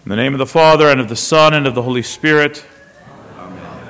In the name of the Father, and of the Son, and of the Holy Spirit. Amen.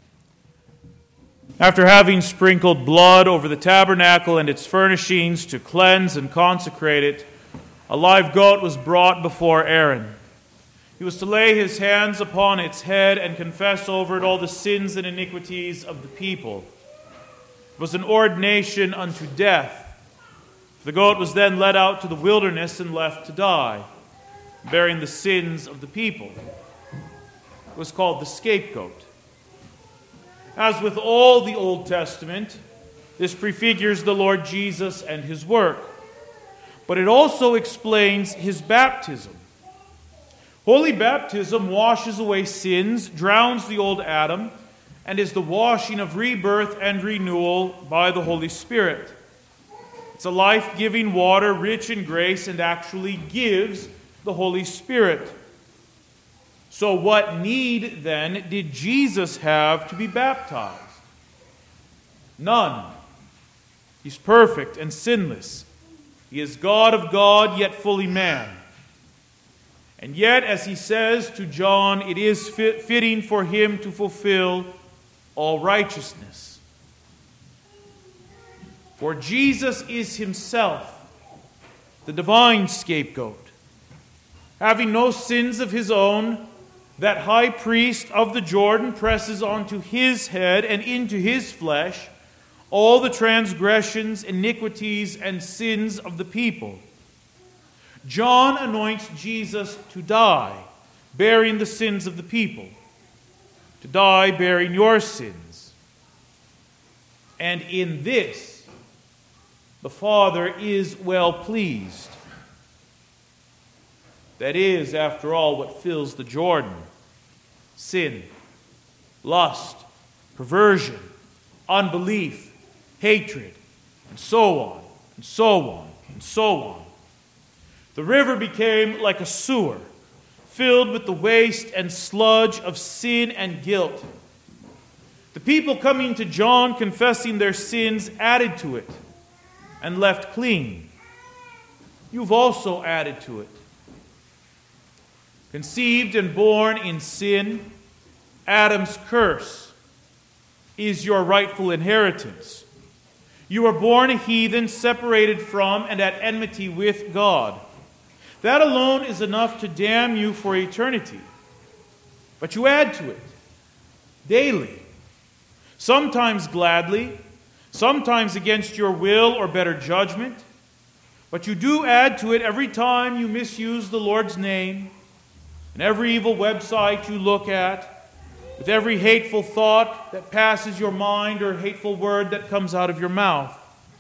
After having sprinkled blood over the tabernacle and its furnishings to cleanse and consecrate it, a live goat was brought before Aaron. He was to lay his hands upon its head and confess over it all the sins and iniquities of the people. It was an ordination unto death. The goat was then led out to the wilderness and left to die, bearing the sins of the people. It was called the scapegoat. As with all the Old Testament, this prefigures the Lord Jesus and his work, but it also explains his baptism. Holy baptism washes away sins, drowns the old Adam, and is the washing of rebirth and renewal by the Holy Spirit. It's a life-giving water, rich in grace, and actually gives the Holy Spirit. So what need, then, did Jesus have to be baptized? None. He's perfect and sinless. He is God of God, yet fully man. And yet, as he says to John, it is fitting for him to fulfill all righteousness. For Jesus is himself the divine scapegoat. Having no sins of his own, that high priest of the Jordan presses onto his head and into his flesh all the transgressions, iniquities, and sins of the people. John anoints Jesus to die, bearing the sins of the people, to die bearing your sins. And in this, the Father is well pleased. That is, after all, what fills the Jordan: sin, lust, perversion, unbelief, hatred, and so on, and so on, and so on. The river became like a sewer, filled with the waste and sludge of sin and guilt. The people coming to John confessing their sins added to it and left clean. You've also added to it. Conceived and born in sin, Adam's curse is your rightful inheritance. You are born a heathen, separated from and at enmity with God. That alone is enough to damn you for eternity. But you add to it daily, sometimes gladly, sometimes against your will or better judgment. But you do add to it every time you misuse the Lord's name, and every evil website you look at, with every hateful thought that passes your mind or hateful word that comes out of your mouth.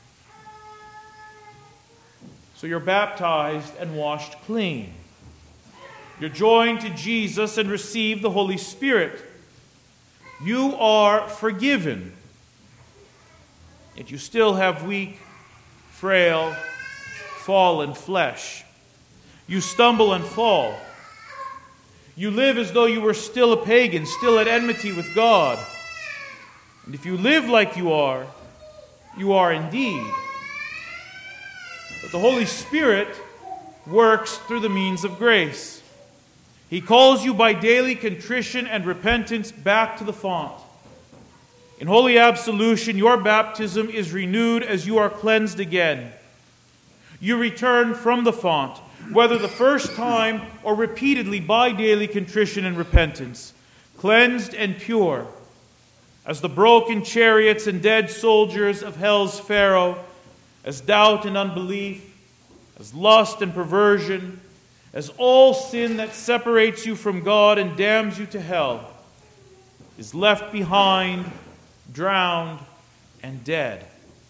So you're baptized and washed clean. You're joined to Jesus and receive the Holy Spirit. You are forgiven. Yet you still have weak, frail, fallen flesh. You stumble and fall. You live as though you were still a pagan, still at enmity with God. And if you live like you are indeed. But the Holy Spirit works through the means of grace. He calls you by daily contrition and repentance back to the font. In holy absolution, your baptism is renewed as you are cleansed again. You return from the font, whether the first time or repeatedly by daily contrition and repentance, cleansed and pure, as the broken chariots and dead soldiers of hell's Pharaoh, as doubt and unbelief, as lust and perversion, as all sin that separates you from God and damns you to hell, is left behind, drowned, and dead.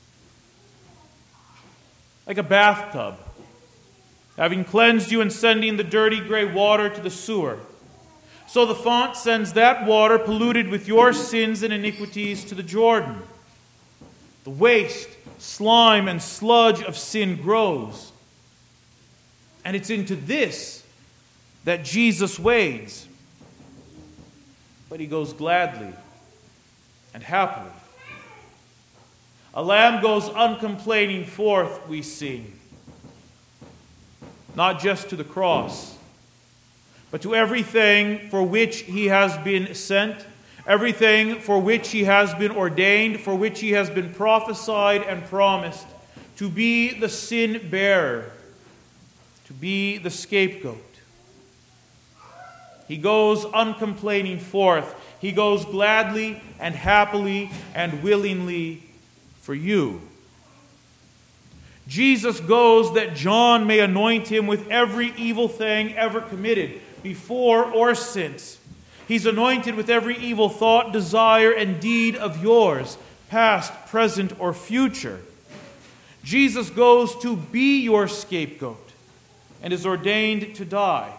Like a bathtub, having cleansed you and sending the dirty gray water to the sewer. So the font sends that water polluted with your sins and iniquities to the Jordan. The waste, slime, and sludge of sin grows. And it's into this that Jesus wades. But he goes gladly and happily. A lamb goes uncomplaining forth, we sing. Not just to the cross, but to everything for which he has been sent, everything for which he has been ordained, for which he has been prophesied and promised, to be the sin bearer, to be the scapegoat. He goes uncomplaining forth. He goes gladly and happily and willingly for you. Jesus goes that John may anoint him with every evil thing ever committed, before or since. He's anointed with every evil thought, desire, and deed of yours, past, present, or future. Jesus goes to be your scapegoat and is ordained to die.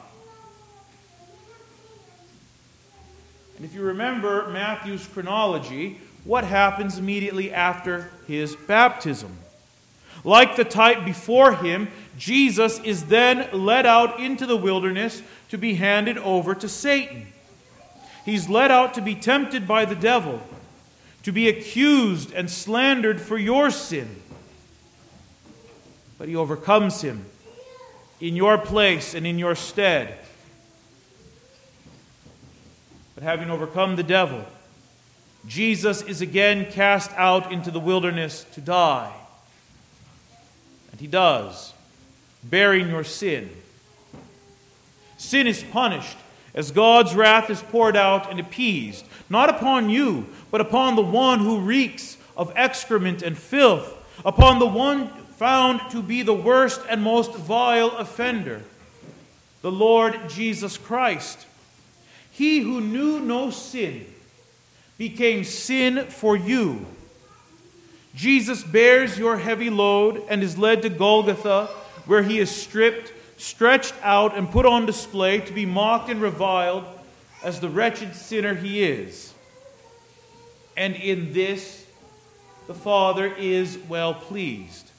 And if you remember Matthew's chronology, what happens immediately after his baptism? Like the type before him, Jesus is then led out into the wilderness to be handed over to Satan. He's led out to be tempted by the devil, to be accused and slandered for your sin. But he overcomes him in your place and in your stead. But having overcome the devil, Jesus is again cast out into the wilderness to die. And he does, bearing your sin. Sin is punished as God's wrath is poured out and appeased, not upon you, but upon the one who reeks of excrement and filth, upon the one found to be the worst and most vile offender, the Lord Jesus Christ. He who knew no sin became sin for you. Jesus bears your heavy load and is led to Golgotha, where he is stripped, stretched out, and put on display to be mocked and reviled as the wretched sinner he is. And in this, the Father is well pleased.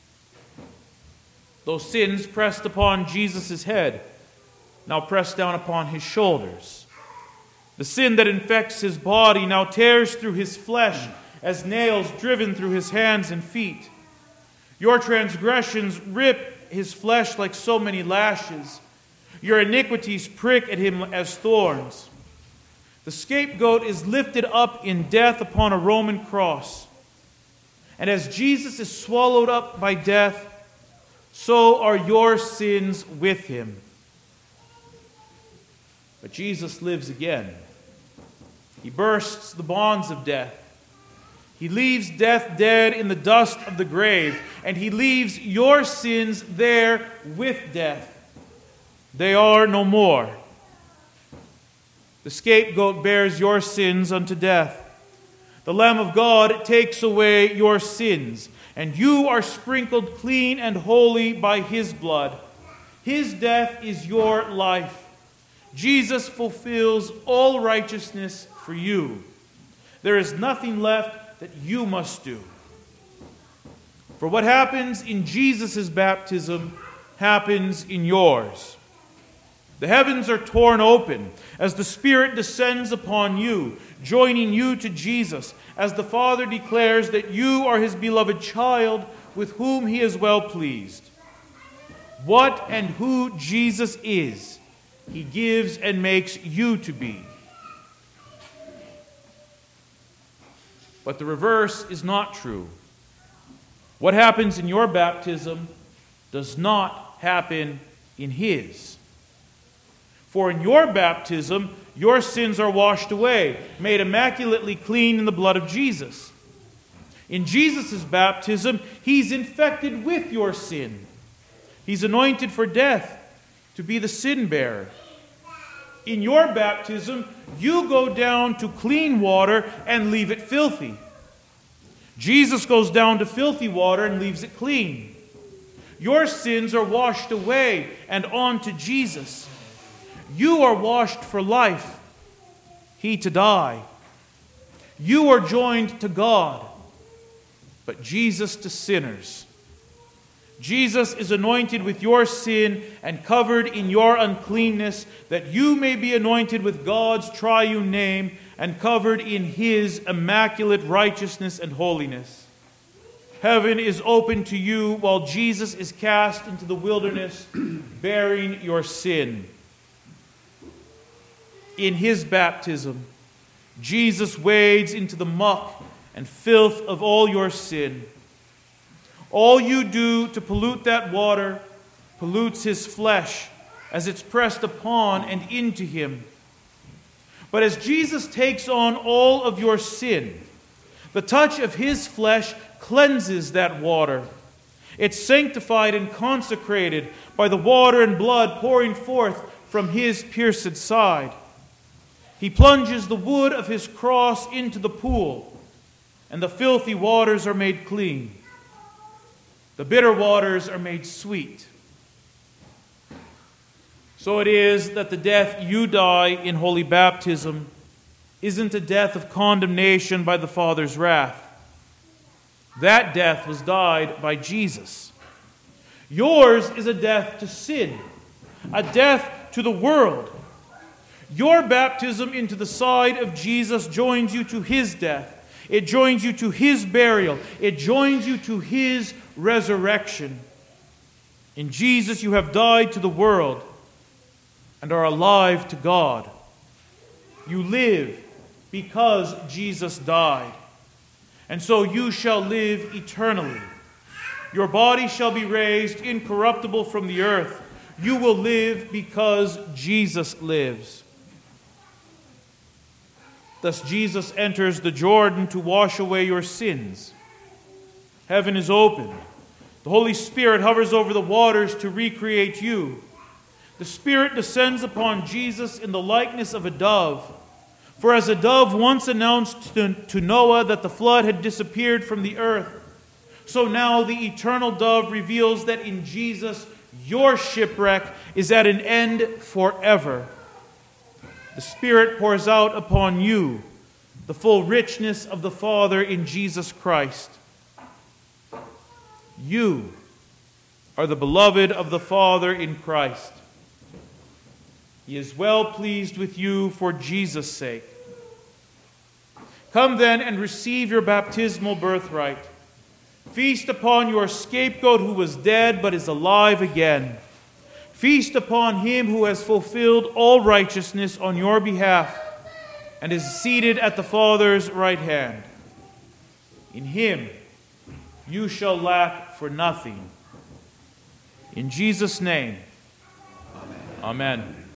Those sins pressed upon Jesus' head, now pressed down upon his shoulders. The sin that infects his body now tears through his flesh as nails driven through his hands and feet. Your transgressions rip his flesh like so many lashes. Your iniquities prick at him as thorns. The scapegoat is lifted up in death upon a Roman cross. And as Jesus is swallowed up by death, so are your sins with him. But Jesus lives again. He bursts the bonds of death. He leaves death dead in the dust of the grave, and he leaves your sins there with death. They are no more. The scapegoat bears your sins unto death. The Lamb of God takes away your sins, and you are sprinkled clean and holy by his blood. His death is your life. Jesus fulfills all righteousness for you. There is nothing left that you must do. For what happens in Jesus' baptism happens in yours. The heavens are torn open as the Spirit descends upon you, joining you to Jesus, as the Father declares that you are his beloved child with whom he is well pleased. What and who Jesus is, he gives and makes you to be. But the reverse is not true. What happens in your baptism does not happen in his. For in your baptism, your sins are washed away, made immaculately clean in the blood of Jesus. In Jesus' baptism, he's infected with your sin. He's anointed for death to be the sin bearer. In your baptism, you go down to clean water and leave it filthy. Jesus goes down to filthy water and leaves it clean. Your sins are washed away and on to Jesus. You are washed for life, he to die. You are joined to God, but Jesus to sinners. Jesus is anointed with your sin and covered in your uncleanness, that you may be anointed with God's triune name and covered in his immaculate righteousness and holiness. Heaven is open to you while Jesus is cast into the wilderness, bearing your sin. In his baptism, Jesus wades into the muck and filth of all your sin. All you do to pollute that water pollutes his flesh as it's pressed upon and into him. But as Jesus takes on all of your sin, the touch of his flesh cleanses that water. It's sanctified and consecrated by the water and blood pouring forth from his pierced side. He plunges the wood of his cross into the pool, and the filthy waters are made clean. The bitter waters are made sweet. So it is that the death you die in holy baptism isn't a death of condemnation by the Father's wrath. That death was died by Jesus. Yours is a death to sin, a death to the world. Your baptism into the side of Jesus joins you to his death. It joins you to his burial. It joins you to his resurrection. In Jesus you have died to the world and are alive to God. You live because Jesus died. And so you shall live eternally. Your body shall be raised incorruptible from the earth. You will live because Jesus lives. Thus Jesus enters the Jordan to wash away your sins. Heaven is opened. The Holy Spirit hovers over the waters to recreate you. The Spirit descends upon Jesus in the likeness of a dove. For as a dove once announced to Noah that the flood had disappeared from the earth, so now the eternal dove reveals that in Jesus your shipwreck is at an end forever. The Spirit pours out upon you the full richness of the Father in Jesus Christ. You are the beloved of the Father in Christ. He is well pleased with you for Jesus' sake. Come then and receive your baptismal birthright. Feast upon your scapegoat who was dead but is alive again. Feast upon him who has fulfilled all righteousness on your behalf and is seated at the Father's right hand. In him you shall lack for nothing. In Jesus' name, amen. Amen.